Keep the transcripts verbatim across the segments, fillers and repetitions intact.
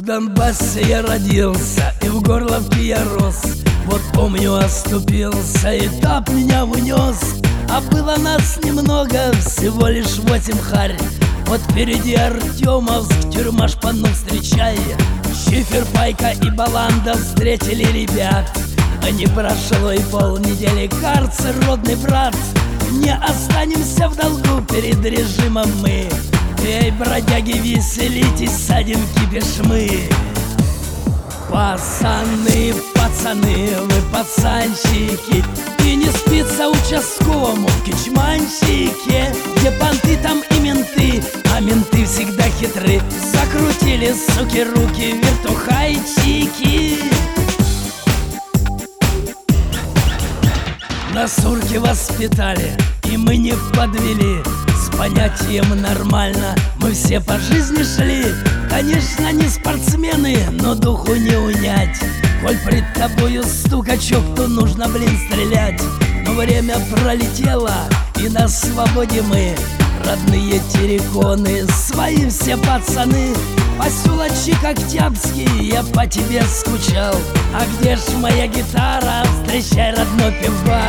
Донбассе я родился, и в Горловке я рос. Вот помню, оступился, этап меня унес. А было нас немного, всего лишь восемь харь. Вот впереди Артемовск, тюрьма шпану встречай. Шифер, Пайка и Баланда встретили ребят. А не прошло и полнедели, карцер, родный брат. Не останемся в долгу перед режимом мы. Эй, бродяги, веселитесь, садим кипиш мы. Пацаны, пацаны, вы пацанчики, и не спится участковому в Кичманщике. Где понты, там и менты, а менты всегда хитры. Закрутили, суки, руки, вертухайчики. На сурке воспитали, и мы не подвели. С понятием нормально мы все по жизни шли. Конечно, не спортсмены, но духу не унять. Коль пред тобою стукачок, то нужно, блин, стрелять. Но время пролетело, и на свободе мы. Родные терриконы, свои все пацаны. Поселочек Октябрьский, я по тебе скучал. А где ж моя гитара? Встречай, родной пивбар.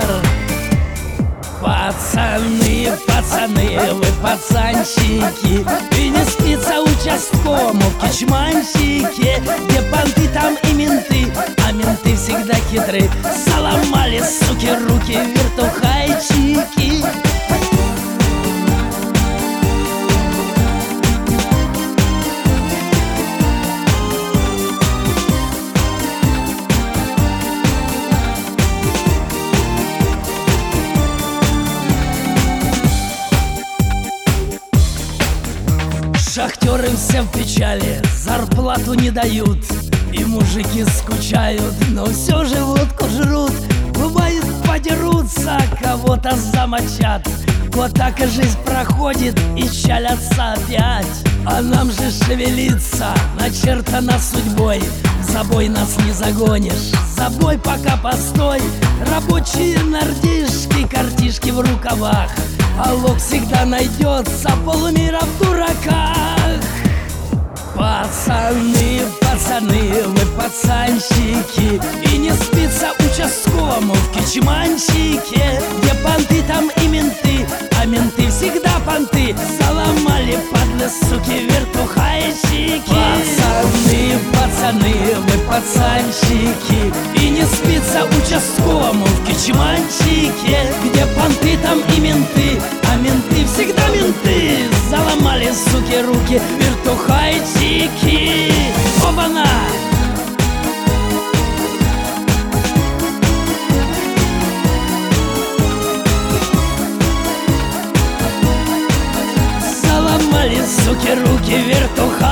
Пацаны, пацаны, вы пацанчики, и не спится участковому в Кичманщике. Где понты, там и менты, а менты всегда хитры. Заломали, суки, руки, вертухайчики. Шахтеры все в печали, зарплату не дают, и мужики скучают, но все же водку жрут. Бывает, подерутся, кого-то замочат. Вот так и жизнь проходит, и чалятся опять. А нам же шевелиться начертано судьбой. За бой нас не загонишь, за бой пока постой. Рабочие нордишки, картишки в рукавах, а лог всегда найдется, полмира в дураках. Пацаны, пацаны, вы пацанчики, и не спится участковому в Кичманщике. Где понты, там и менты, а менты всегда понты. Заломали, падлы, суки, вертухайчики. Пацаны, пацаны, вы пацанчики, и не спится участковому в Кичманщике. Где понты, там и менты, а менты всегда менты. Заломали, суки, руки, вертухайчики. Оба-на! Заломали, суки, руки, вертухайчики.